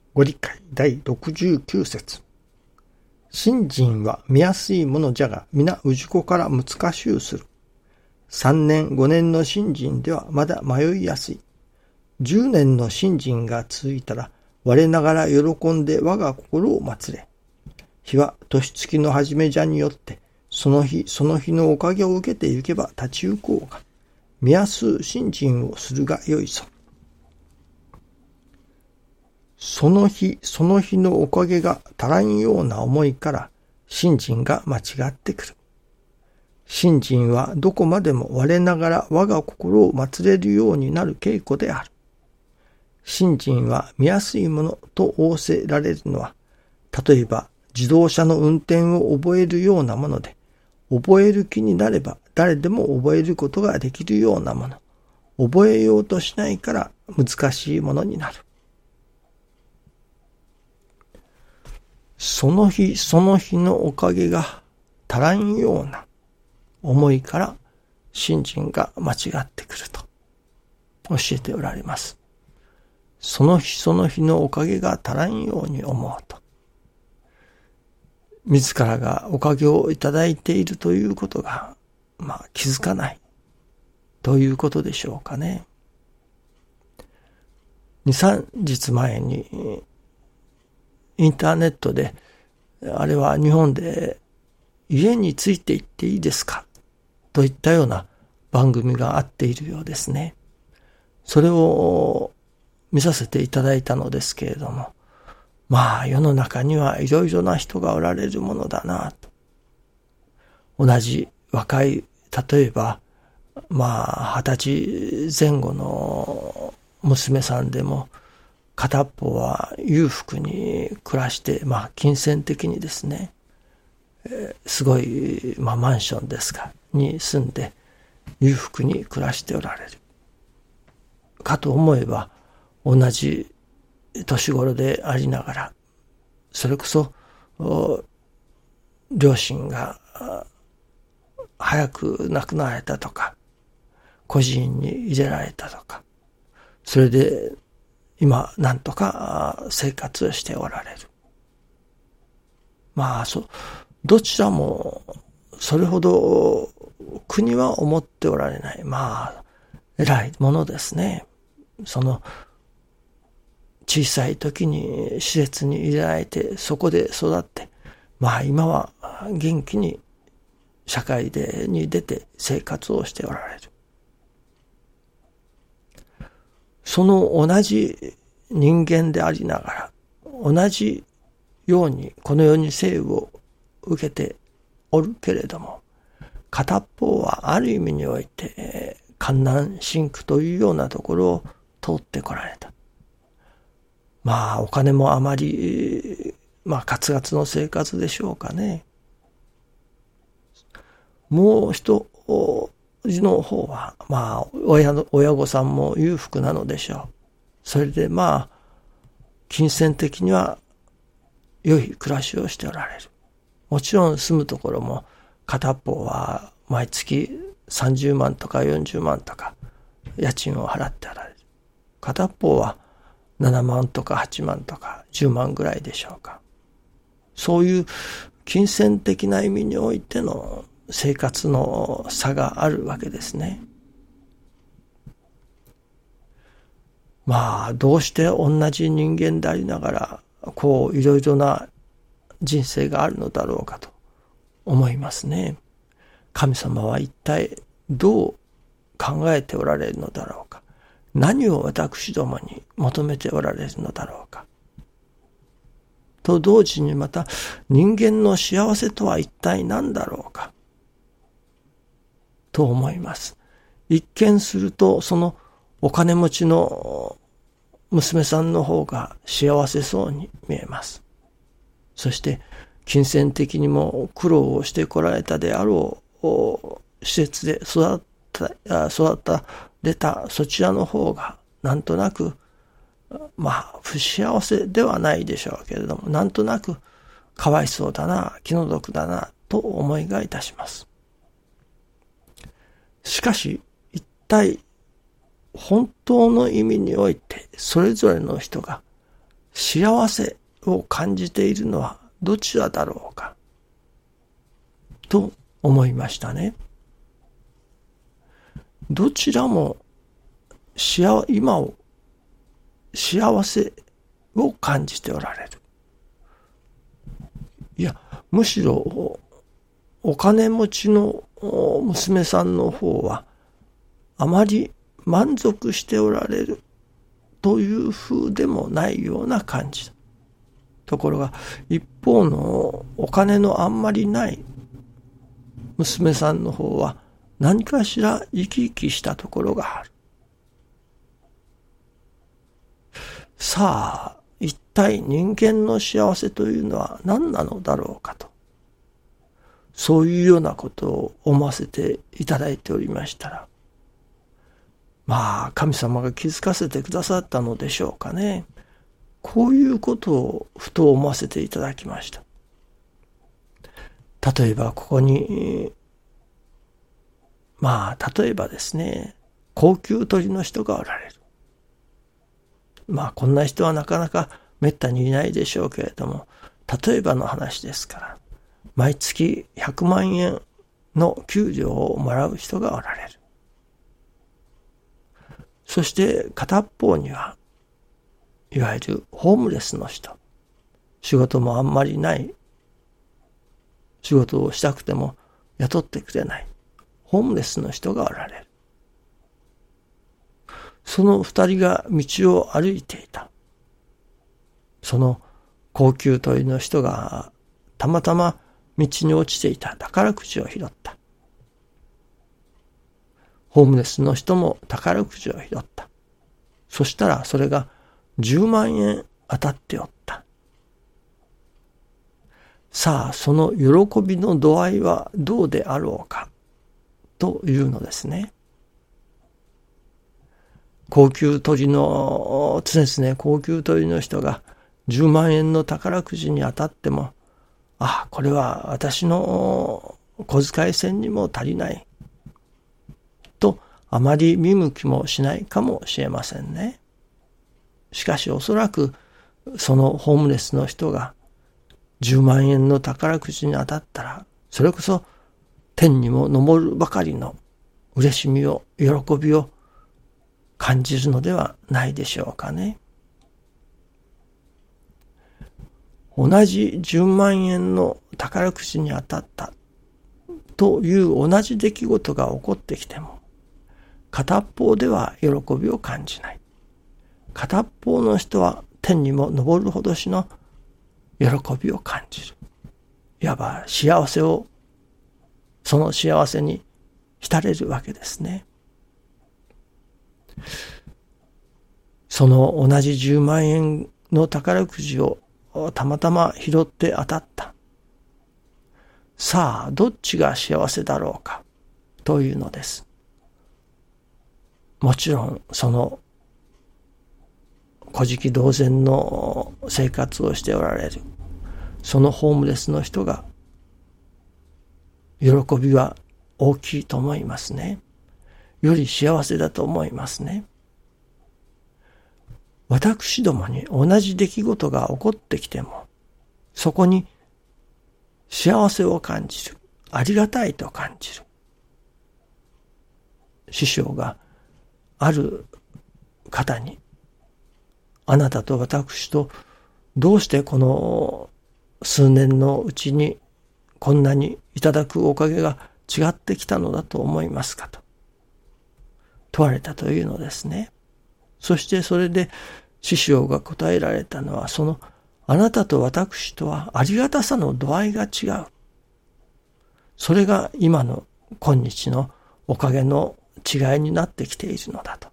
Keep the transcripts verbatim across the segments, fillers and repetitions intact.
ご理解だいろくじゅうきゅう節。信心は見やすいものじゃが、皆氏子から難しゅうする。三年五年の信心ではまだ迷いやすい。十年の信心が続いたら、我ながら喜んで我が心を祭れ。日は年月の始めじゃによって、その日その日のおかげを受けてゆけば立ち行こうが、見やす信心をするがよいぞ。その日その日のおかげが足らんような思いから信心が間違ってくる。信心はどこまでも我ながら我が心を祀れるようになる稽古である。信心は見やすいものと仰せられるのは、例えば自動車の運転を覚えるようなもので、覚える気になれば誰でも覚えることができるようなもの。覚えようとしないから難しいものになる。その日その日のおかげが足らんような思いから信心が間違ってくると教えておられます。その日その日のおかげが足らんように思うと。自らがおかげをいただいているということが、まあ気づかないということでしょうかね。二、三日前にインターネットで、あれは日本で家について行っていいですかといったような番組があっているようですね。それを見させていただいたのですけれども、まあ世の中にはいろいろな人がおられるものだなと。同じ若い、例えばまあ二十歳前後の娘さんでも、片っぽは裕福に暮らして、まあ金銭的にですね、えー、すごい、まあ、マンションですかに住んで裕福に暮らしておられるかと思えば、同じ年頃でありながら、それこそ両親が早く亡くなられたとか、孤児院に入れられたとか、それで今なんとか生活をしておられる。まあそどちらもそれほど国は思っておられない。まあ偉いものですね。その小さい時に施設に入れられて、そこで育って、まあ今は元気に社会でに出て生活をしておられる。その同じ人間でありながら、同じようにこの世に生を受けておるけれども、片っ方はある意味において艱難辛苦というようなところを通ってこられた。まあお金もあまり、まあカツカツの生活でしょうかね。もう一人の方は、まあ親の親御さんも裕福なのでしょう。それでまあ金銭的には良い暮らしをしておられる。もちろん住むところも片方は毎月さんじゅうまんとかよんじゅうまんとか家賃を払っておられる。片方はななまんとかはちまんとかじゅうまんぐらいでしょうか。そういう金銭的な意味においての生活の差があるわけですね。まあどうして同じ人間でありながらこういろいろな人生があるのだろうかと思いますね。神様は一体どう考えておられるのだろうか。何を私どもに求めておられるのだろうか。と同時にまた人間の幸せとは一体何だろうか。と思います。一見するとそのお金持ちの娘さんの方が幸せそうに見えます。そして金銭的にも苦労をしてこられたであろう施設で育った、育たれたそちらの方がなんとなく、まあ不幸せではないでしょうけれども、なんとなくかわいそうだな、気の毒だなと思いがいたします。しかし一体本当の意味においてそれぞれの人が幸せを感じているのはどちらだろうかと思いましたね。どちらも幸今を幸せを感じておられる。いや、むしろお金持ちの娘さんの方はあまり満足しておられるという風でもないような感じだ。ところが一方のお金のあんまりない娘さんの方は何かしら生き生きしたところがある。さあ、一体人間の幸せというのは何なのだろうかと。そういうようなことを思わせていただいておりましたら、まあ神様が気づかせてくださったのでしょうかね。こういうことをふと思わせていただきました。例えばここに、まあ例えばですね、高級鳥の人がおられる。まあこんな人はなかなかめったにいないでしょうけれども、例えばの話ですから、毎月ひゃくまんえんの給料をもらう人がおられる。そして片方には、いわゆるホームレスの人、仕事もあんまりない、仕事をしたくても雇ってくれない、ホームレスの人がおられる。その二人が道を歩いていた。その高級鳥の人がたまたま道に落ちていた宝くじを拾った。ホームレスの人も宝くじを拾った。そしたらそれがじゅうまんえん当たっておった。さあ、その喜びの度合いはどうであろうかというのですね。高級鳥の、常ですね、高級鳥の人がじゅうまんえんの宝くじに当たっても、あ、これは私の小遣い銭にも足りない。と、あまり見向きもしないかもしれませんね。しかしおそらく、そのホームレスの人がじゅうまんえんの宝くじに当たったら、それこそ天にも昇るばかりの嬉しみを、喜びを感じるのではないでしょうかね。同じじゅうまんえんの宝くじに当たったという同じ出来事が起こってきても、片方では喜びを感じない。片方の人は天にも昇るほどしの喜びを感じる。いわば幸せを、その幸せに浸れるわけですね。その同じじゅうまんえんの宝くじをたまたま拾って当たった。さあ、どっちが幸せだろうかというのです。もちろん、その古事記同然の生活をしておられる、そのホームレスの人が、喜びは大きいと思いますね。より幸せだと思いますね。私どもに同じ出来事が起こってきても、そこに幸せを感じる、ありがたいと感じる。師匠がある方に、あなたと私とどうしてこの数年のうちにこんなにいただくおかげが違ってきたのだと思いますかと問われたというのですね。そしてそれで師匠が答えられたのは、そのあなたと私とはありがたさの度合いが違う。それが今の今日のおかげの違いになってきているのだと。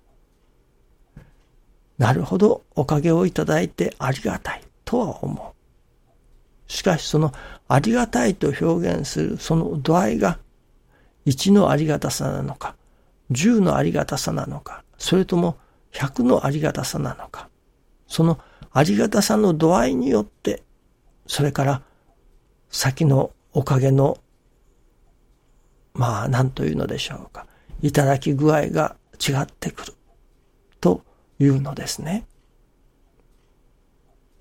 なるほど、おかげをいただいてありがたいとは思う。しかしそのありがたいと表現するその度合いがいちのありがたさなのか、じゅうのありがたさなのか、それともひゃくのありがたさなのか、そのありがたさの度合いによって、それから先のおかげの、まあ何というのでしょうか、いただき具合が違ってくるというのですね。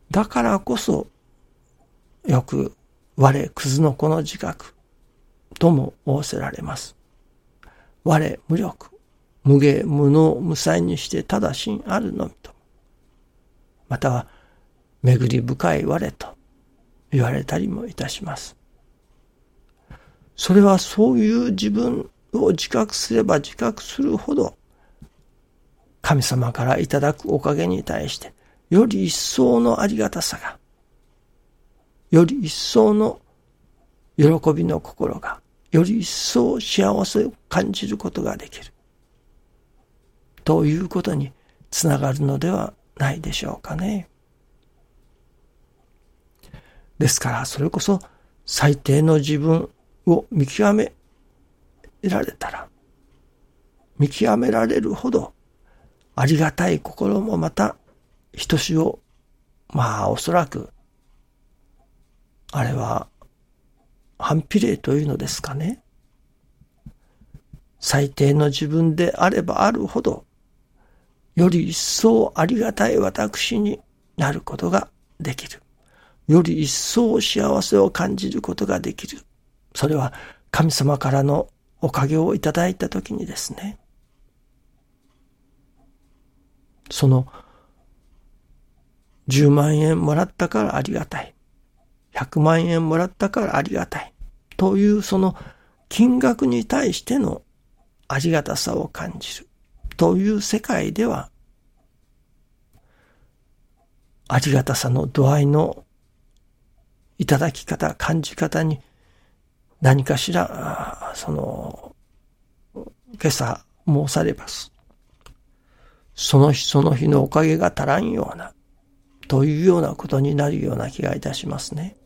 だからこそ、よく我クズの子の自覚とも仰せられます。我無力、無芸無能無才にしてただ真あるのみと。または、巡り深い我と言われたりもいたします。それはそういう自分を自覚すれば自覚するほど、神様からいただくおかげに対して、より一層のありがたさが、より一層の喜びの心が、より一層幸せを感じることができる。ということにつながるのではないでしょうかね。ですから、それこそ最低の自分を見極められたら、見極められるほど、ありがたい心もまた、ひとしお、まあおそらく、あれは、反比例というのですかね。最低の自分であればあるほど、より一層ありがたい私になることができる。より一層幸せを感じることができる。それは神様からのおかげをいただいたときにですね。そのじゅうまんえんもらったからありがたい。ひゃくまんえんもらったからありがたい。というその金額に対してのありがたさを感じる。という世界では、ありがたさの度合いのいただき方、感じ方に何かしら、その、今朝申されます。その日その日のおかげが足らんような、というようなことになるような気がいたしますね。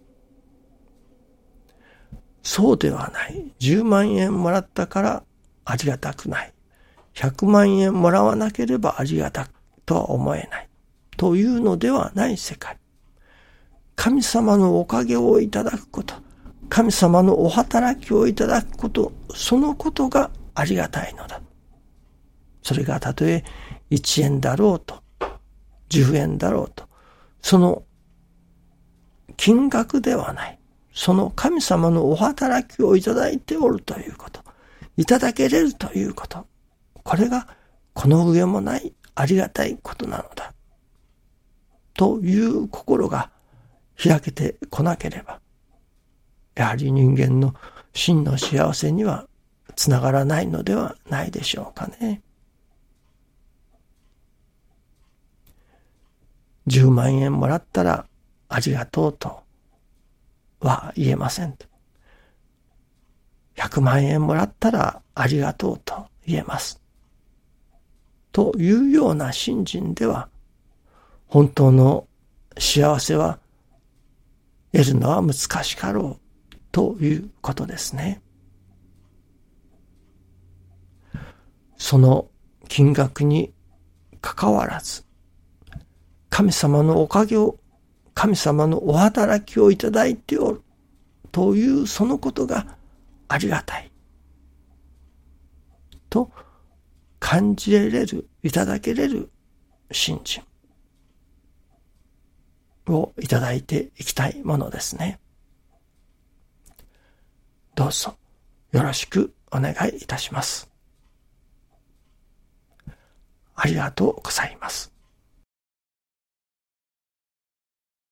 そうではない。じゅうまんえんもらったからありがたくない。ひゃくまんえんもらわなければありがたくとは思えない。というのではない世界。神様のおかげをいただくこと、神様のお働きをいただくこと、そのことがありがたいのだ。それがたとえいちえんだろうと、じゅうえんだろうと、その金額ではない。その神様のお働きをいただいておるということ、いただけれるということ、これがこの上もないありがたいことなのだ。という心が開けてこなければ、やはり人間の真の幸せにはつながらないのではないでしょうかね。じゅうまんえんもらったらありがとうとは言えません。ひゃくまんえんもらったらありがとうと言えます。というような信心では、本当の幸せは得るのは難しかろうということですね。その金額にかかわらず、神様のおかげを、神様のお働きをいただいておるというそのことがありがたいと感じれる、いただけれる信心をいただいていきたいものですね。どうぞよろしくお願いいたします。ありがとうございます。